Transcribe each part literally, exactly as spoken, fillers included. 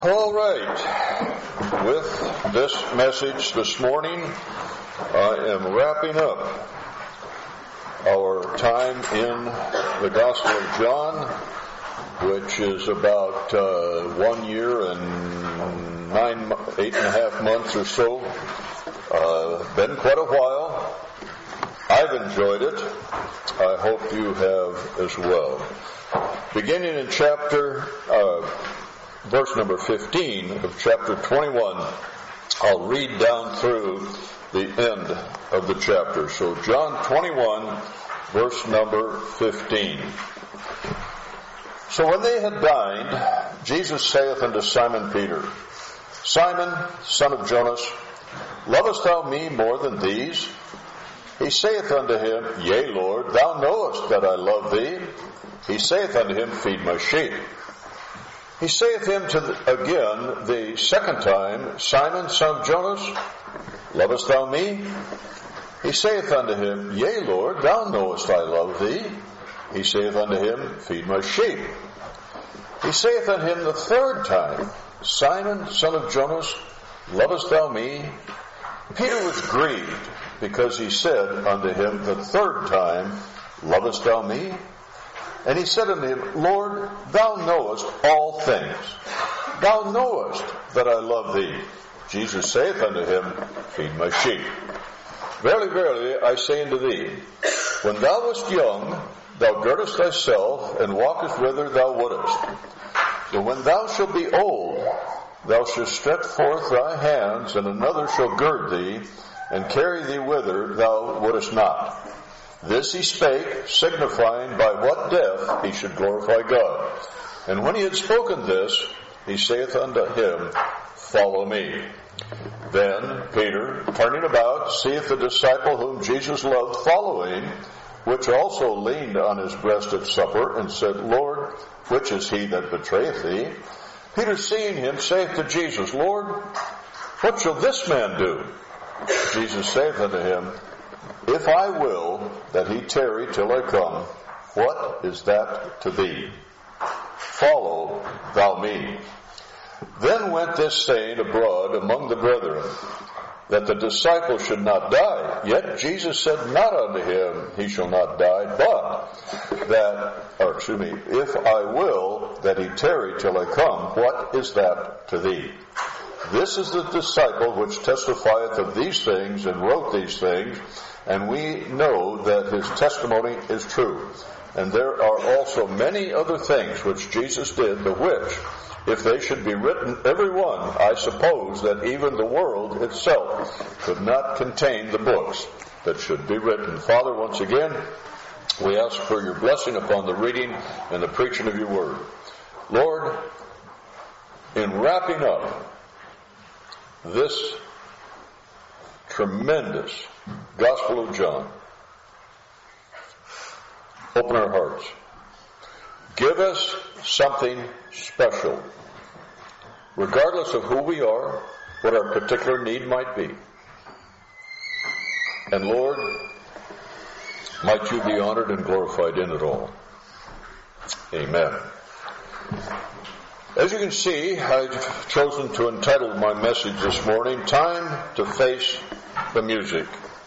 All right, with this message this morning, I am wrapping up our time in the Gospel of John, which is about uh, one year and nine, eight and a half months or so. Uh, been quite a while. I've enjoyed it. I hope you have as well. Beginning in chapter... Uh, Verse number fifteen of chapter twenty-one, I'll read down through the end of the chapter. So John twenty-one, verse number fifteen. So when they had dined, Jesus saith unto Simon Peter, Simon, son of Jonas, lovest thou me more than these? He saith unto him, Yea, Lord, thou knowest that I love thee. He saith unto him, Feed my sheep. He saith him to the, again the second time, Simon, son of Jonas, lovest thou me? He saith unto him, Yea, Lord, thou knowest I love thee. He saith unto him, Feed my sheep. He saith unto him the third time, Simon, son of Jonas, lovest thou me? Peter was grieved, because he said unto him the third time, Lovest thou me? And he said unto him, Lord, thou knowest all things. Thou knowest that I love thee. Jesus saith unto him, Feed my sheep. Verily, verily, I say unto thee, when thou wast young, thou girdest thyself, and walkest whither thou wouldest. But when thou shalt be old, thou shalt stretch forth thy hands, and another shall gird thee, and carry thee whither thou wouldest not. This he spake, signifying by what death he should glorify God. And when he had spoken this, he saith unto him, Follow me. Then Peter, turning about, seeth the disciple whom Jesus loved following, which also leaned on his breast at supper, and said, Lord, which is he that betrayeth thee? Peter, seeing him, saith to Jesus, Lord, what shall this man do? Jesus saith unto him, If I will that he tarry till I come, what is that to thee? Follow thou me. Then went this saying abroad among the brethren, that the disciple should not die. Yet Jesus said not unto him, He shall not die, but that, or excuse me, if I will that he tarry till I come, what is that to thee? This is the disciple which testifieth of these things and wrote these things, and we know that his testimony is true. And there are also many other things which Jesus did, the which, if they should be written every one, I suppose that even the world itself could not contain the books that should be written. Father, once again, we ask for your blessing upon the reading and the preaching of your word. Lord, in wrapping up this tremendous Gospel of John, open our hearts. Give us something special, regardless of who we are, what our particular need might be. And Lord, might you be honored and glorified in it all. Amen. As you can see, I've chosen to entitle my message this morning, Time to Face the Music.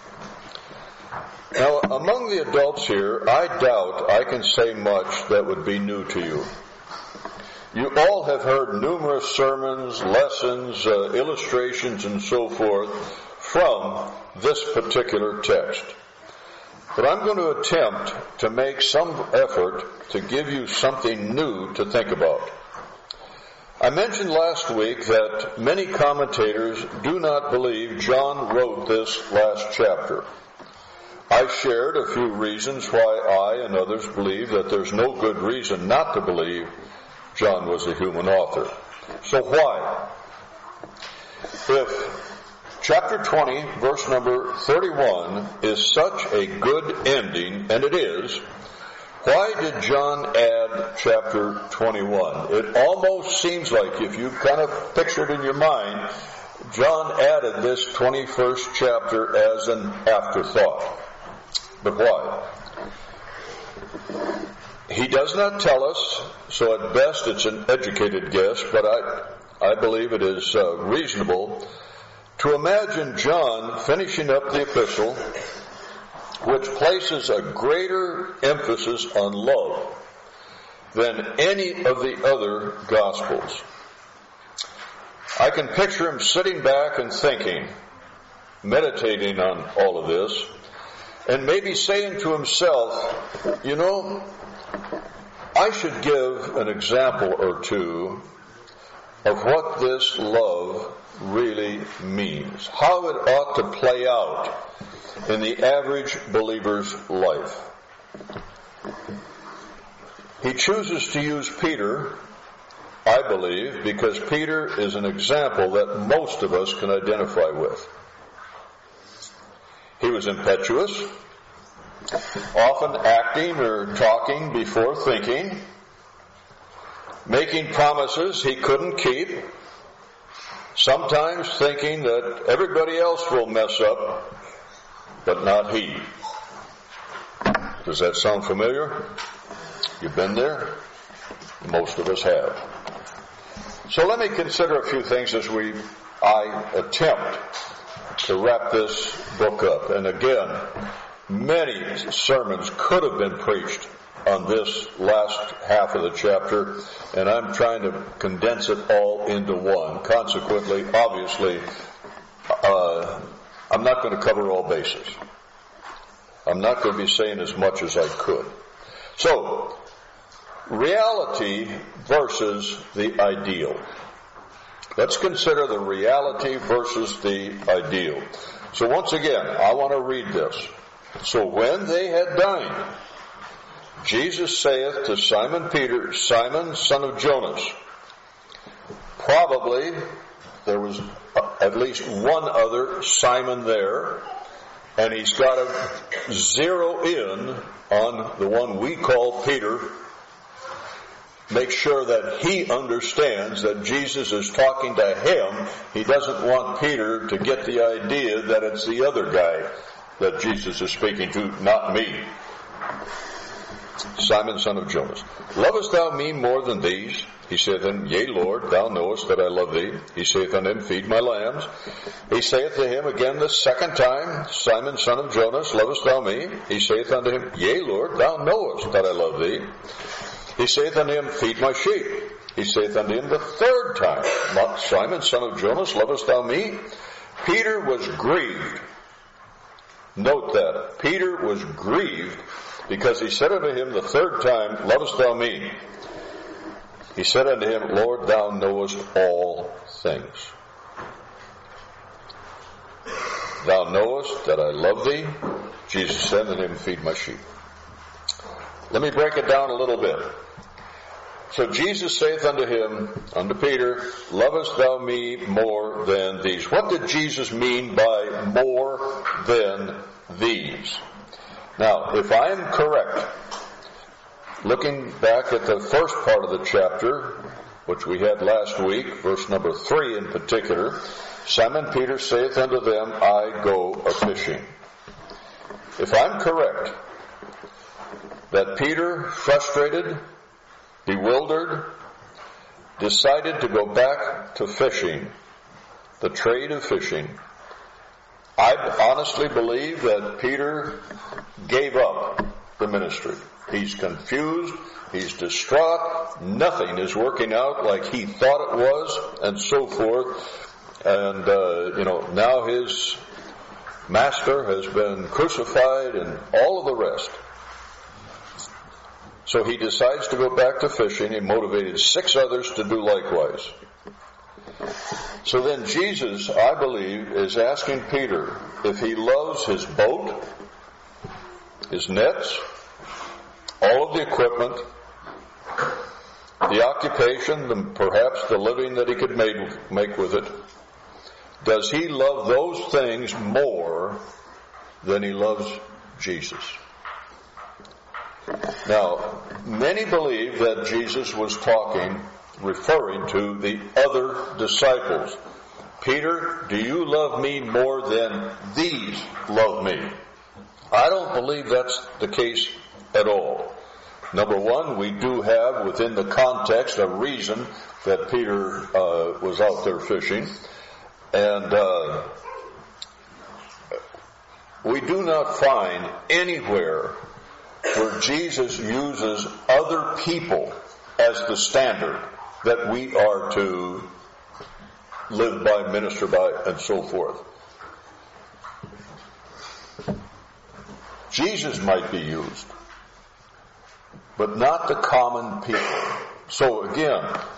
Now, among the adults here, I doubt I can say much that would be new to you. You all have heard numerous sermons, lessons, uh, illustrations, and so forth from this particular text. But I'm going to attempt to make some effort to give you something new to think about. I mentioned last week that many commentators do not believe John wrote this last chapter. I shared a few reasons why I and others believe that there's no good reason not to believe John was a human author. So why? If chapter twenty, verse number thirty-one is such a good ending, and it is, why did John add chapter twenty-one? It almost seems like, if you kind of picture it in your mind, John added this twenty-first chapter as an afterthought. But why? He does not tell us, so at best it's an educated guess, but I, I believe it is uh, reasonable to imagine John finishing up the epistle, which places a greater emphasis on love than any of the other Gospels. I can picture him sitting back and thinking, meditating on all of this, and maybe saying to himself, you know, I should give an example or two of what this love really means, how it ought to play out in the average believer's life. He chooses to use Peter, I believe, because Peter is an example that most of us can identify with. He was impetuous, often acting or talking before thinking, making promises he couldn't keep, sometimes thinking that everybody else will mess up, but not he. Does that sound familiar? You've been there? Most of us have. So let me consider a few things as we I attempt to wrap this book up. And again, many sermons could have been preached on this last half of the chapter, and I'm trying to condense it all into one. Consequently, obviously, uh, I'm not going to cover all bases. I'm not going to be saying as much as I could. So, reality versus the ideal. Let's consider the reality versus the ideal. So once again, I want to read this. So when they had dined, Jesus saith to Simon Peter, Simon, son of Jonas. Probably there was at least one other Simon there, and he's got to zero in on the one we call Peter. Make sure that he understands that Jesus is talking to him. He doesn't want Peter to get the idea that it's the other guy that Jesus is speaking to, not me. Simon, son of Jonas. Lovest thou me more than these? He saith unto him, Yea, Lord, thou knowest that I love thee. He saith unto him, Feed my lambs. He saith to him again the second time, Simon, son of Jonas, lovest thou me? He saith unto him, Yea, Lord, thou knowest that I love thee. He saith unto him, Feed my sheep. He saith unto him the third time, Simon, son of Jonas, lovest thou me? Peter was grieved. Note that. Peter was grieved because he said unto him the third time, Lovest thou me? He said unto him, Lord, thou knowest all things. Thou knowest that I love thee. Jesus said unto him, Feed my sheep. Let me break it down a little bit. So Jesus saith unto him, unto Peter, Lovest thou me more than these? What did Jesus mean by more than these? Now, if I am correct, looking back at the first part of the chapter, which we had last week, verse number three in particular, Simon Peter saith unto them, I go a-fishing. If I'm correct, that Peter, frustrated, bewildered, decided to go back to fishing, the trade of fishing. I honestly believe that Peter gave up the ministry. He's confused, he's distraught, nothing is working out like he thought it was, and so forth. And, uh, you know, now his master has been crucified and all of the rest. So he decides to go back to fishing. He motivated six others to do likewise. So then Jesus, I believe, is asking Peter if he loves his boat, his nets, all of the equipment, the occupation, the, perhaps the living that he could make, make with it. Does he love those things more than he loves Jesus? Now, many believe that Jesus was talking, referring to the other disciples. Peter, do you love me more than these love me? I don't believe that's the case at all. Number one, we do have within the context a reason that Peter uh, was out there fishing. And uh, we do not find anywhere where Jesus uses other people as the standard that we are to live by, minister by, and so forth. Jesus might be used, but not the common people. So again,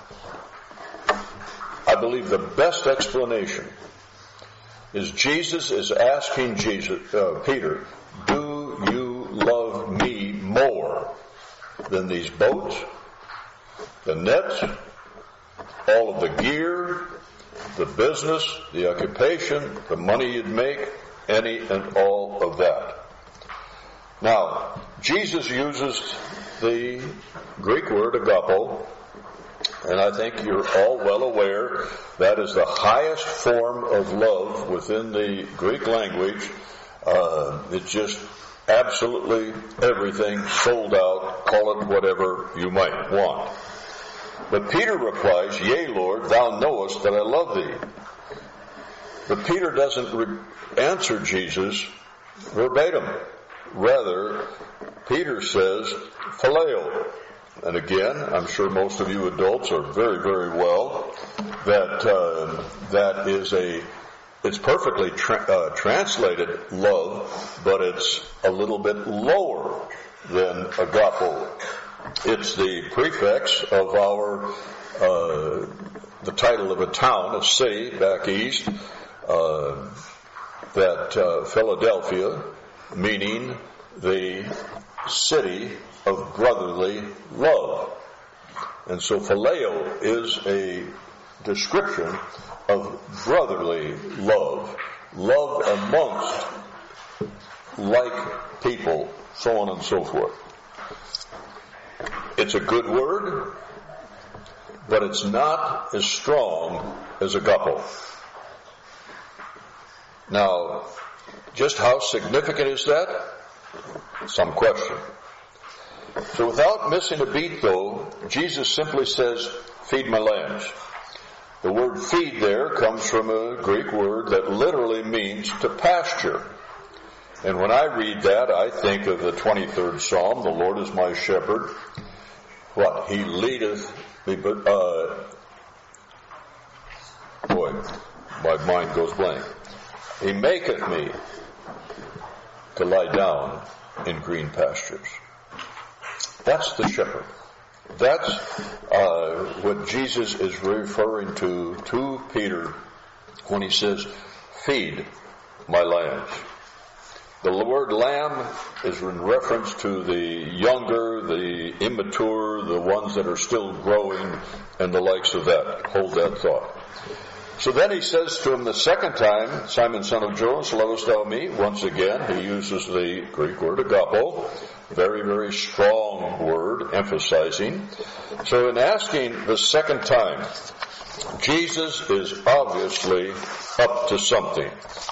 I believe the best explanation is Jesus is asking Jesus, uh, Peter, do you love me more than these boats, the nets, all of the gear, the business, the occupation, the money you'd make, any and all of that? Now, Jesus uses the Greek word agapo, and I think you're all well aware that is the highest form of love within the Greek language. Uh, it's just absolutely everything, sold out, call it whatever you might want. But Peter replies, yea, Lord, thou knowest that I love thee. But Peter doesn't re- answer Jesus verbatim. Rather, Peter says, phileo. And again, I'm sure most of you adults are very, very well that uh, that is a, it's perfectly tra- uh, translated love, but it's a little bit lower than agapo. It's the prefix of our, uh, the title of a town, a city back east, uh, that uh, Philadelphia, meaning the city of brotherly love. And so phileo is a description of brotherly love, love amongst like people, so on and so forth. It's a good word, but it's not as strong as agapo. Now, just how significant is that? Some question. So without missing a beat, though, Jesus simply says, feed my lambs. The word feed there comes from a Greek word that literally means to pasture. And when I read that, I think of the twenty-third Psalm, the Lord is my shepherd. What? He leadeth me, but, uh, boy, my mind goes blank. He maketh me to lie down in green pastures. That's the shepherd. That's uh, what Jesus is referring to to Peter when he says, feed my lambs. The word lamb is in reference to the younger, the immature, the ones that are still growing, and the likes of that. Hold that thought. So then he says to him the second time, Simon, son of Jonas, lovest thou me? Once again, he uses the Greek word agapo, very, very strong word, emphasizing. So in asking the second time, Jesus is obviously up to something.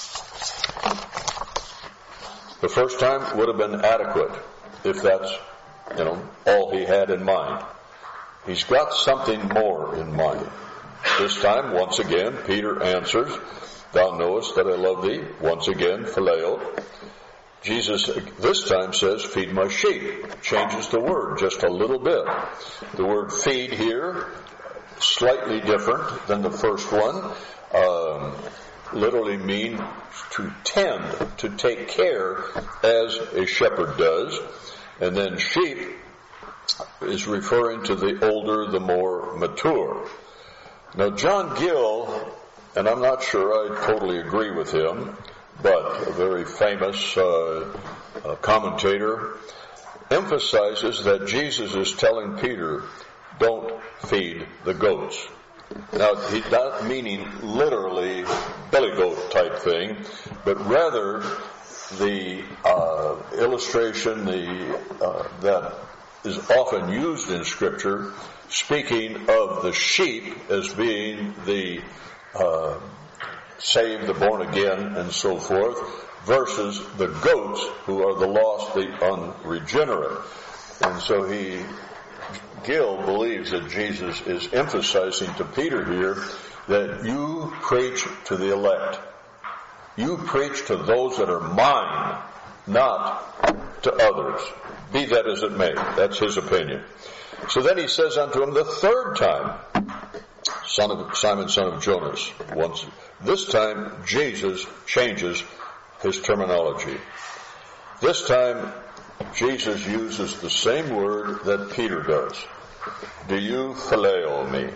The first time would have been adequate, if that's, you know, all he had in mind. He's got something more in mind. This time, once again, Peter answers, thou knowest that I love thee. Once again, phileo. Jesus this time says, feed my sheep. Changes the word just a little bit. The word feed here, slightly different than the first one. Um, literally mean to tend, to take care as a shepherd does. And then sheep is referring to the older, the more mature. Now, John Gill, and I'm not sure I totally agree with him, but a very famous uh, uh, commentator, emphasizes that Jesus is telling Peter, don't feed the goats. Now, he's not meaning literally belly goat type thing, but rather the uh, illustration the uh, that is often used in Scripture, speaking of the sheep as being the uh, saved, the born again, and so forth, versus the goats who are the lost, the unregenerate. And so he, Gill believes that Jesus is emphasizing to Peter here that you preach to the elect. You preach to those that are mine, not to others. Be that as it may. That's his opinion. So then he says unto him the third time, son of Simon, son of Jonas. Once, this time Jesus changes his terminology. This time Jesus uses the same word that Peter does. Do you phileo me?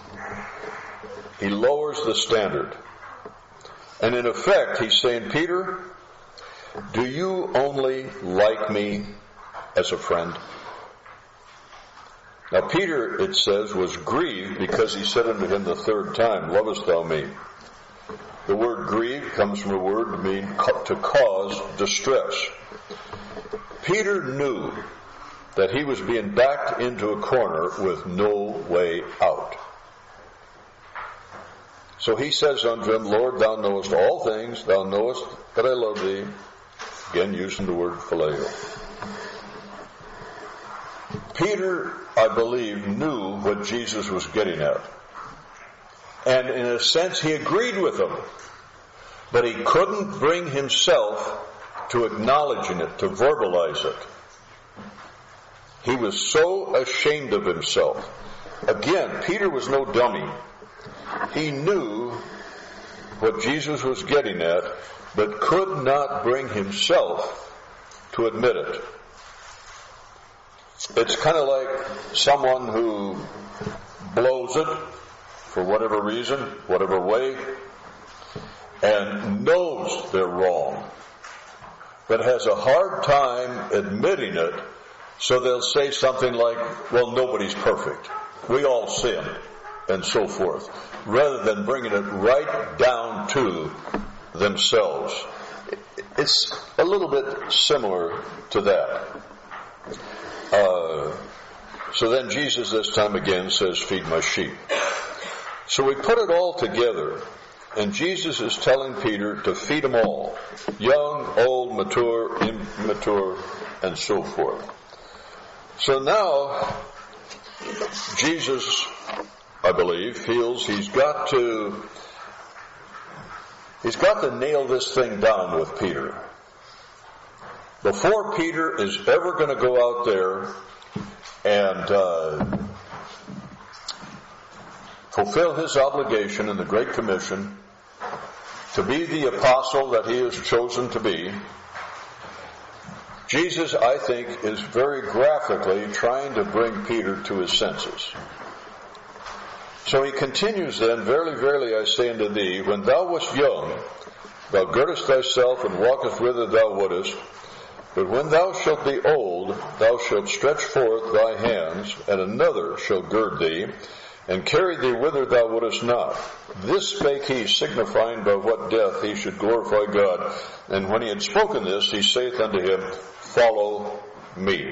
He lowers the standard. And in effect, he's saying, Peter, do you only like me as a friend? Now Peter, it says, was grieved because he said unto him the third time, lovest thou me? The word grieve comes from a word to mean to cause distress. Peter knew that he was being backed into a corner with no way out. So he says unto him, Lord, thou knowest all things, thou knowest that I love thee. Again, using the word phileo. Peter, I believe, knew what Jesus was getting at. And in a sense, he agreed with him. But he couldn't bring himself to acknowledging it, to verbalize it. He was so ashamed of himself. Again, Peter was no dummy. He knew what Jesus was getting at, but could not bring himself to admit it. It's kind of like someone who blows it for whatever reason, whatever way, and knows they're wrong, but has a hard time admitting it, so they'll say something like, well, nobody's perfect. We all sin, and so forth, rather than bringing it right down to themselves. It's a little bit similar to that. Uh, so then Jesus this time again says, feed my sheep. So we put it all together, and Jesus is telling Peter to feed them all, young, old, mature, immature, and so forth. So now Jesus, I believe, feels he's got to he's got to nail this thing down with Peter. Before Peter is ever going to go out there and uh, fulfill his obligation in the Great Commission to be the apostle that he is chosen to be, Jesus, I think, is very graphically trying to bring Peter to his senses. So he continues then, verily, verily, I say unto thee, when thou wast young, thou girdest thyself and walkest whither thou wouldest, but when thou shalt be old, thou shalt stretch forth thy hands, and another shall gird thee, and carry thee whither thou wouldest not. This spake he, signifying by what death he should glorify God. And when he had spoken this, he saith unto him, follow me.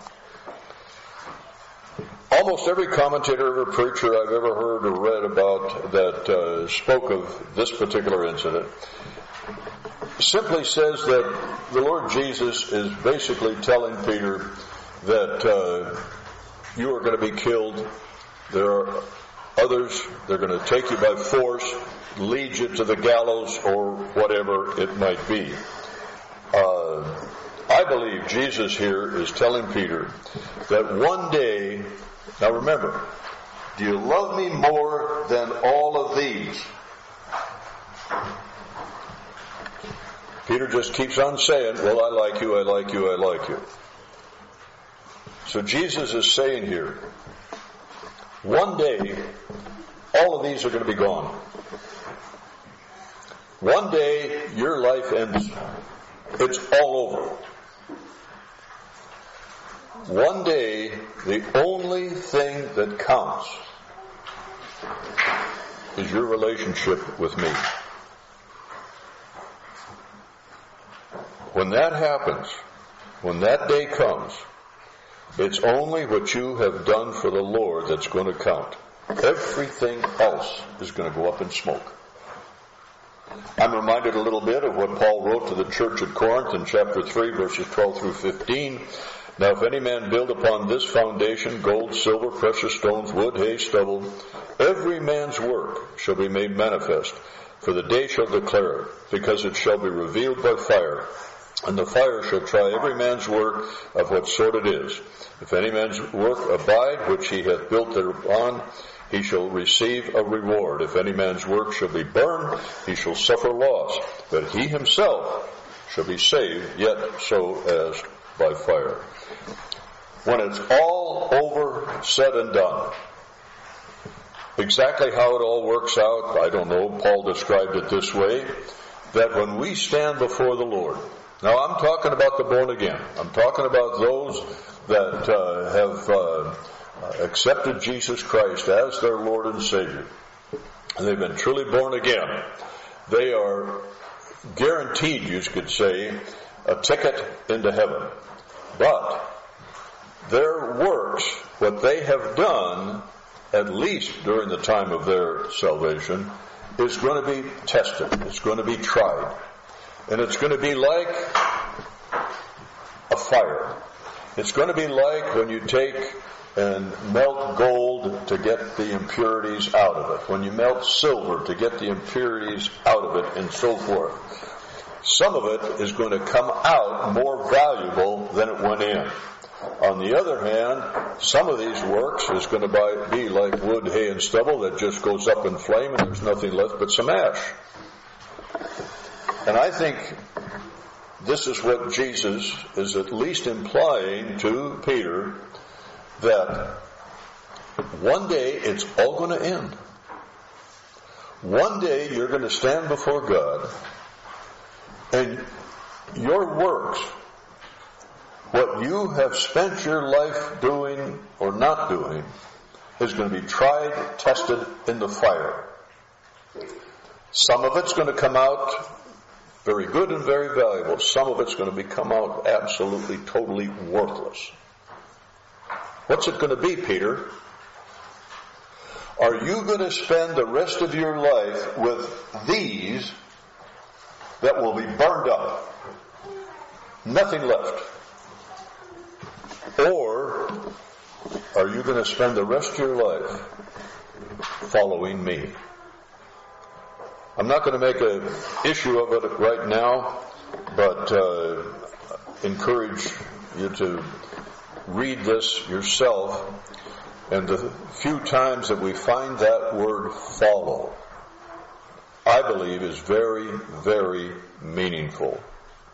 Almost every commentator, every preacher I've ever heard or read about that uh, spoke of this particular incident simply says that the Lord Jesus is basically telling Peter that uh, you are going to be killed. There are others, they're going to take you by force, lead you to the gallows, or whatever it might be. Uh, I believe Jesus here is telling Peter that one day, now remember, do you love me more than all of these? Peter just keeps on saying, well, I like you, I like you, I like you. So Jesus is saying here, one day, all of these are going to be gone. One day, your life ends. It's all over. One day, the only thing that counts is your relationship with me. When that happens, when that day comes, it's only what you have done for the Lord that's going to count. Everything else is going to go up in smoke. I'm reminded a little bit of what Paul wrote to the church at Corinth in chapter three, verses twelve through fifteen, Now if any man build upon this foundation gold, silver, precious stones, wood, hay, stubble, every man's work shall be made manifest, for the day shall declare it, because it shall be revealed by fire. And the fire shall try every man's work of what sort it is. If any man's work abide, which he hath built thereupon, he shall receive a reward. If any man's work shall be burned, he shall suffer loss. But he himself shall be saved, yet so as by fire. When it's all over, said and done, exactly how it all works out, I don't know. Paul described it this way, that when we stand before the Lord, now I'm talking about the born again. I'm talking about those that uh, have uh, accepted Jesus Christ as their Lord and Savior. And they've been truly born again. They are guaranteed, you could say, a ticket into heaven. But their works, what they have done, at least during the time of their salvation, is going to be tested. It's going to be tried. And it's going to be like a fire. It's going to be like when you take and melt gold to get the impurities out of it. When you melt silver to get the impurities out of it, and so forth. Some of it is going to come out more valuable than it went in. On the other hand, some of these works is going to be like wood, hay, and stubble that just goes up in flame and there's nothing left but some ash. And I think this is what Jesus is at least implying to Peter, that one day it's all going to end. One day you're going to stand before God, and your works, what you have spent your life doing or not doing, is going to be tried, tested in the fire. Some of it's going to come out very good and very valuable. Some of it's going to be come out absolutely, totally worthless. What's it going to be, Peter? Are you going to spend the rest of your life with these that will be burned up? Nothing left. Or are you going to spend the rest of your life following me? I'm not going to make an issue of it right now, but uh, encourage you to read this yourself. And the few times that we find that word follow, I believe is very, very meaningful.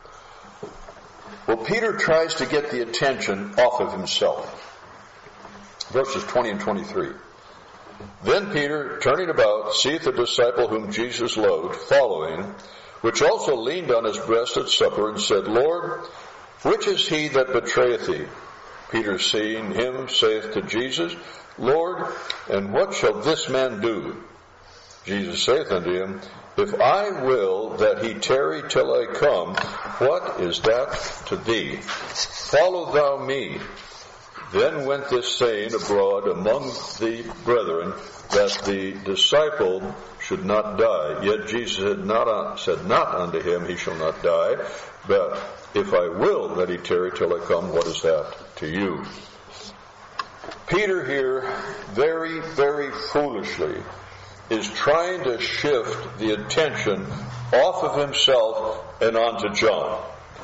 Well, Peter tries to get the attention off of himself. Verses twenty and twenty-three. Then Peter, turning about, seeth a disciple whom Jesus loved, following, which also leaned on his breast at supper, and said, Lord, which is he that betrayeth thee? Peter, seeing him, saith to Jesus, Lord, and what shall this man do? Jesus saith unto him, If I will that he tarry till I come, what is that to thee? Follow thou me. Then went this saying abroad among the brethren, that the disciple should not die. Yet Jesus had not, said not unto him, He shall not die. But if I will that he tarry till I come, what is that to you? Peter here, very, very foolishly, is trying to shift the attention off of himself and onto John.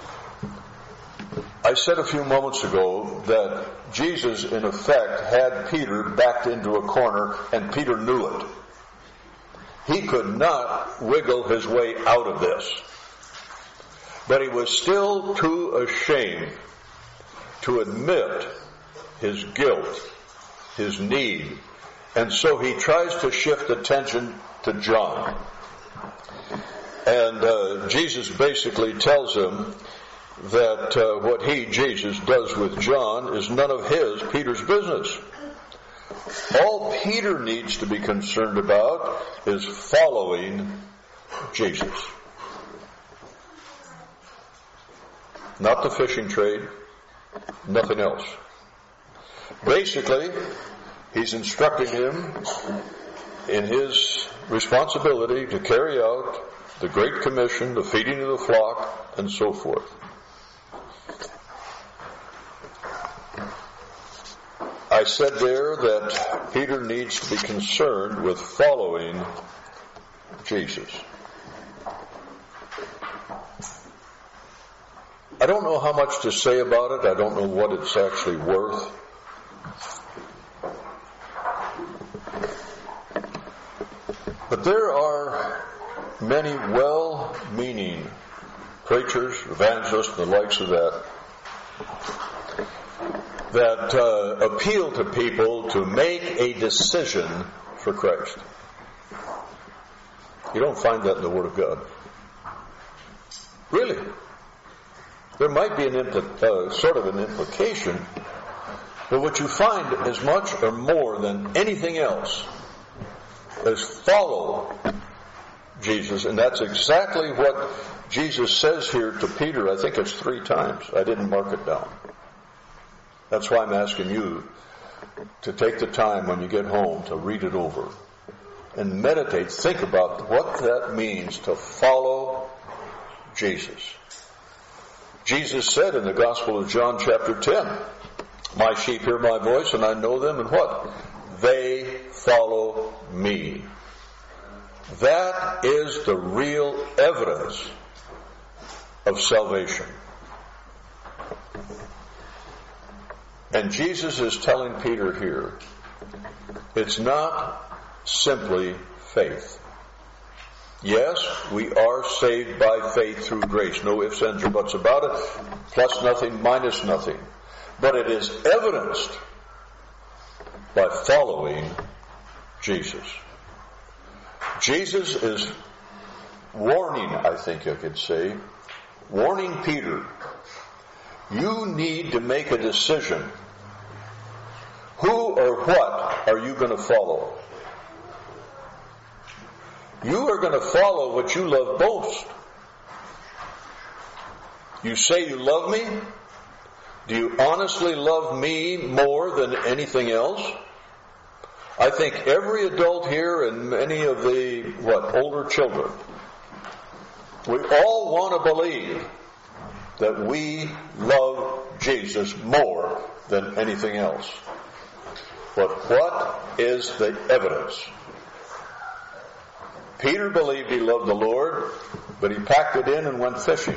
I said a few moments ago that Jesus, in effect, had Peter backed into a corner, and Peter knew it. He could not wiggle his way out of this. But he was still too ashamed to admit his guilt, his need, and so he tries to shift attention to John. And uh, Jesus basically tells him that uh, what he, Jesus, does with John is none of his, Peter's, business. All Peter needs to be concerned about is following Jesus. Not the fishing trade, nothing else. Basically, he's instructing him in his responsibility to carry out the Great Commission, the feeding of the flock, and so forth. I said there that Peter needs to be concerned with following Jesus. I don't know how much to say about it. I don't know what it's actually worth. But there are many well-meaning preachers, evangelists, and the likes of that, that uh, appeal to people to make a decision for Christ. You don't find that in the Word of God. Really. There might be an impl- uh, sort of an implication, but what you find as much or more than anything else is follow Jesus. And that's exactly what Jesus says here to Peter. I think it's three times. I didn't mark it down. That's why I'm asking you to take the time when you get home to read it over and meditate. Think about what that means to follow Jesus. Jesus said in the Gospel of John chapter ten, "My sheep hear my voice, and I know them, and what? They follow me." That is the real evidence of salvation. And Jesus is telling Peter here, it's not simply faith. Yes, we are saved by faith through grace. No ifs, ands, or buts about it. Plus nothing, minus nothing. But it is evidenced by following Jesus. Jesus is warning, I think I could say, warning Peter, you need to make a decision. Who or what are you going to follow? You are going to follow what you love most. You say you love me? Do you honestly love me more than anything else? I think every adult here and many of the, what, older children, we all want to believe that we love Jesus more than anything else. But what is the evidence? Peter believed he loved the Lord, but he packed it in and went fishing.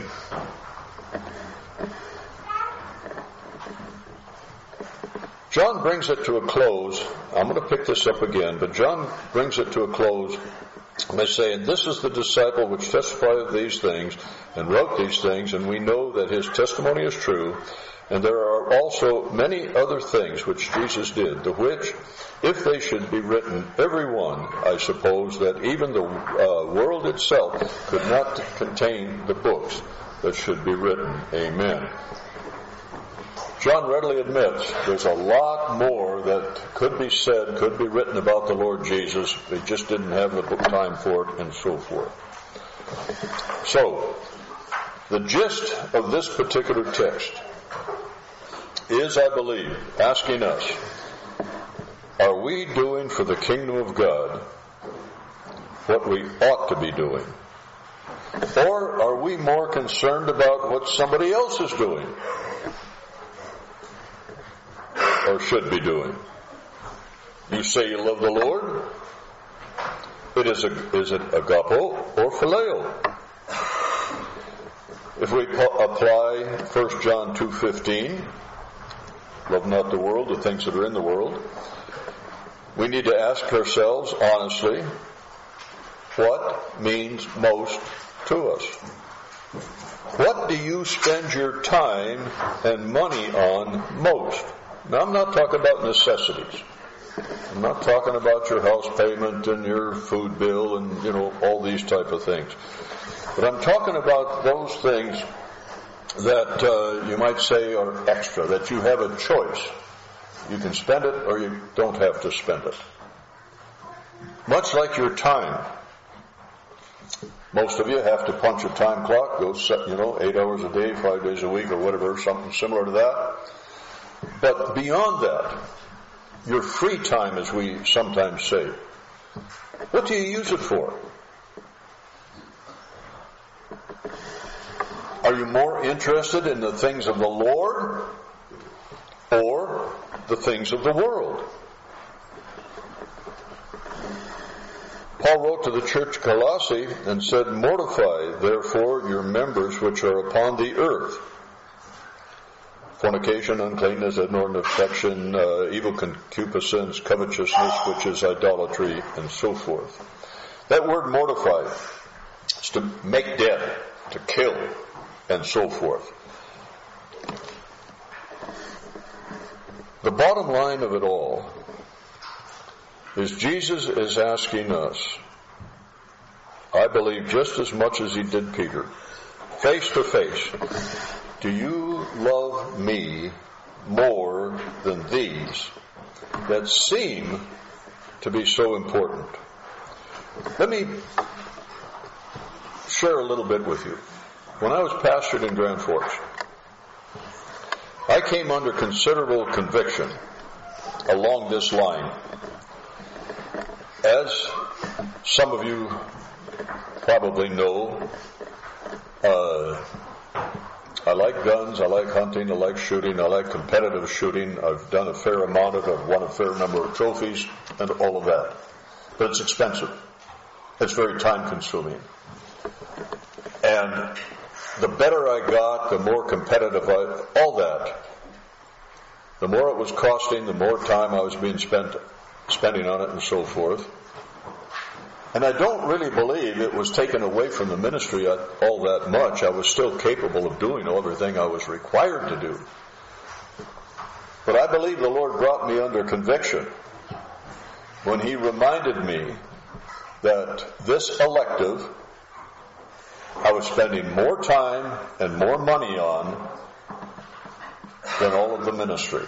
John brings it to a close. I'm going to pick this up again, but John brings it to a close by saying, "This is the disciple which testified of these things and wrote these things, and we know that his testimony is true. And there are also many other things which Jesus did, the which, if they should be written, every one, I suppose, that even the uh, world itself could not contain the books that should be written." Amen. John readily admits there's a lot more that could be said, could be written about the Lord Jesus. They just didn't have the time for it and so forth. So, the gist of this particular text is, I believe, asking us, are we doing for the kingdom of God what we ought to be doing? Or are we more concerned about what somebody else is doing? Or should be doing? You say you love the Lord? It is, a, is it agapo or phileo? If we po- apply First John two fifteen, love not the world, the things that are in the world, we need to ask ourselves honestly, what means most to us? What do you spend your time and money on most? Now, I'm not talking about necessities. I'm not talking about your house payment and your food bill and, you know, all these type of things. But I'm talking about those things that uh, you might say are extra, that you have a choice. You can spend it or you don't have to spend it. Much like your time. Most of you have to punch a time clock, go set, you know, eight hours a day, five days a week or whatever, something similar to that. But beyond that, your free time, as we sometimes say, what do you use it for? Are you more interested in the things of the Lord or the things of the world. Paul wrote to the church Colossae and said, "Mortify, therefore, your members which are upon the earth. Fornication, uncleanness, inordinate affection, uh, evil concupiscence, covetousness, which is idolatry," and so forth. That word mortify is to make dead, to kill, and so forth. The bottom line of it all is Jesus is asking us, I believe just as much as he did Peter, face to face, do you love me more than these that seem to be so important? Let me share a little bit with you. When I was pastored in Grand Forks, I came under considerable conviction along this line. As some of you probably know, uh, I like guns, I like hunting, I like shooting, I like competitive shooting. I've done a fair amount of it, I've won a fair number of trophies, and all of that. But it's expensive. It's very time consuming. And the better I got, the more competitive I, all that, the more it was costing, the more time I was being spent spending on it and so forth. And I don't really believe it was taken away from the ministry all that much. I was still capable of doing everything I was required to do. But I believe the Lord brought me under conviction when he reminded me that this elective I was spending more time and more money on than all of the ministry.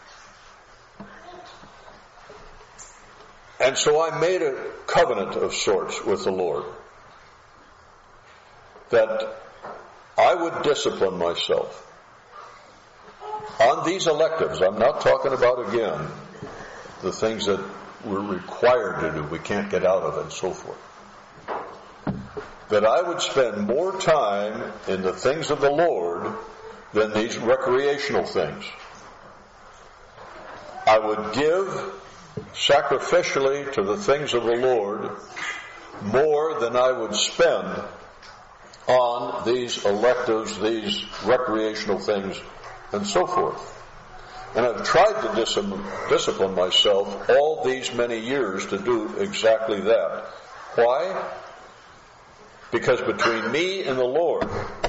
And so I made a covenant of sorts with the Lord that I would discipline myself on these electives. I'm not talking about, again, the things that we're required to do, we can't get out of, and so forth. That I would spend more time in the things of the Lord than these recreational things. I would give sacrificially to the things of the Lord more than I would spend on these electives, these recreational things, and so forth. And I've tried to dis- discipline myself all these many years to do exactly that. Why? Because between me and the Lord,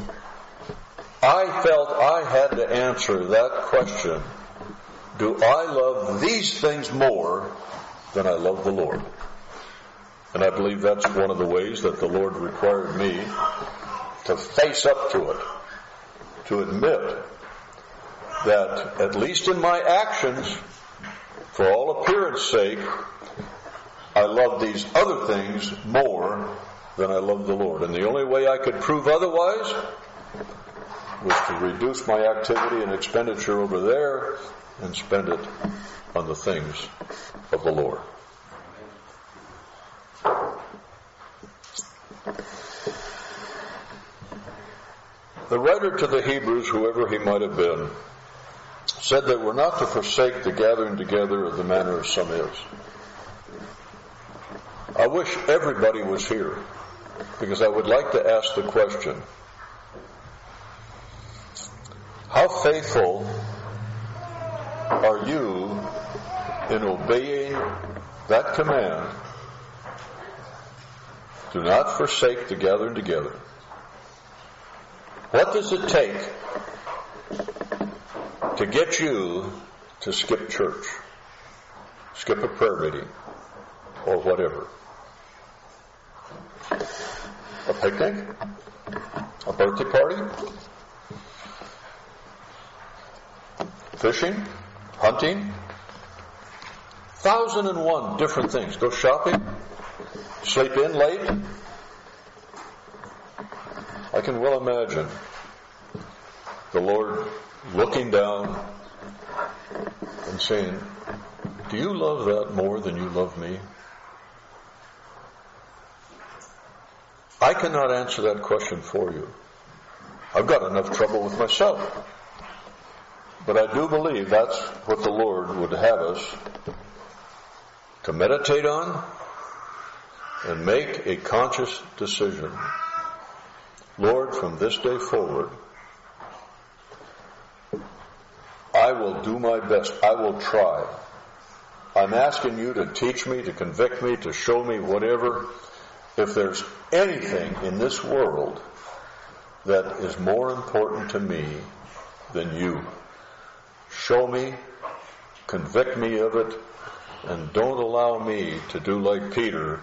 I felt I had to answer that question. Do I love these things more than I love the Lord? And I believe that's one of the ways that the Lord required me to face up to it, to admit that at least in my actions, for all appearance sake, I love these other things more than I love the Lord. And the only way I could prove otherwise was to reduce my activity and expenditure over there and spend it on the things of the Lord. The writer to the Hebrews, whoever he might have been, said that we're not to forsake the gathering together of the manner of some is. I wish everybody was here, because I would like to ask the question, how faithful are you in obeying that command? Do not forsake the gathering together. What does it take to get you to skip church, skip a prayer meeting, or whatever? A picnic? A birthday party? Fishing? Hunting? Thousand and one different things. Go shopping? Sleep in late? I can well imagine the Lord looking down and saying, do you love that more than you love me? I cannot answer that question for you. I've got enough trouble with myself. But I do believe that's what the Lord would have us to meditate on and make a conscious decision. Lord, from this day forward, I will do my best. I will try. I'm asking you to teach me, to convict me, to show me whatever. If there's anything in this world that is more important to me than you, show me, convict me of it, and don't allow me to do like Peter,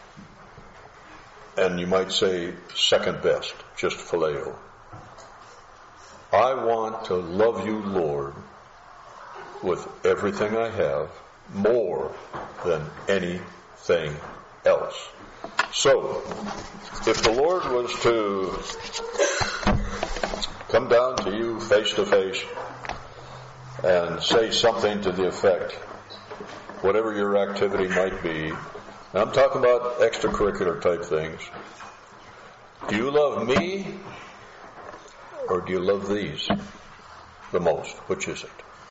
and you might say second best, just phileo. I want to love you, Lord, with everything I have, more than anything else. So, if the Lord was to come down to you face to face and say something to the effect, whatever your activity might be, now I'm talking about extracurricular type things, do you love me or do you love these the most? Which is it?